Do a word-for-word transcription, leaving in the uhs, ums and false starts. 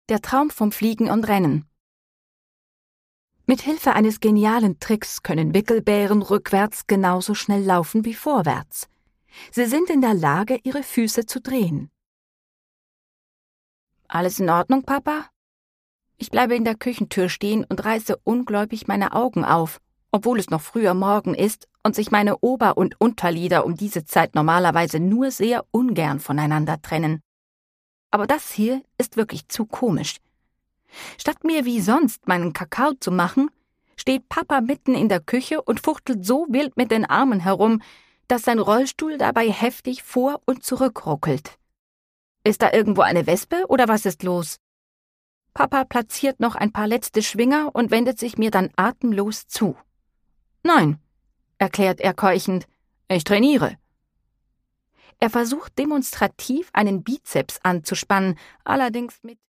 Der Traum vom Fliegen und Rennen. Mit Hilfe eines genialen Tricks können Wickelbären rückwärts genauso schnell laufen wie vorwärts. Sie sind in der Lage, ihre Füße zu drehen. »Alles in Ordnung, Papa?« Ich bleibe in der Küchentür stehen und reiße ungläubig meine Augen auf, obwohl es noch früher Morgen ist und sich meine Ober- und Unterlider um diese Zeit normalerweise nur sehr ungern voneinander trennen. Aber das hier ist wirklich zu komisch. Statt mir wie sonst meinen Kakao zu machen, steht Papa mitten in der Küche und fuchtelt so wild mit den Armen herum, dass sein Rollstuhl dabei heftig vor und zurück ruckelt. Ist da irgendwo eine Wespe oder was ist los? Papa platziert noch ein paar letzte Schwinger und wendet sich mir dann atemlos zu. »Nein«, erklärt er keuchend, »ich trainiere.« Er versucht demonstrativ einen Bizeps anzuspannen, allerdings mit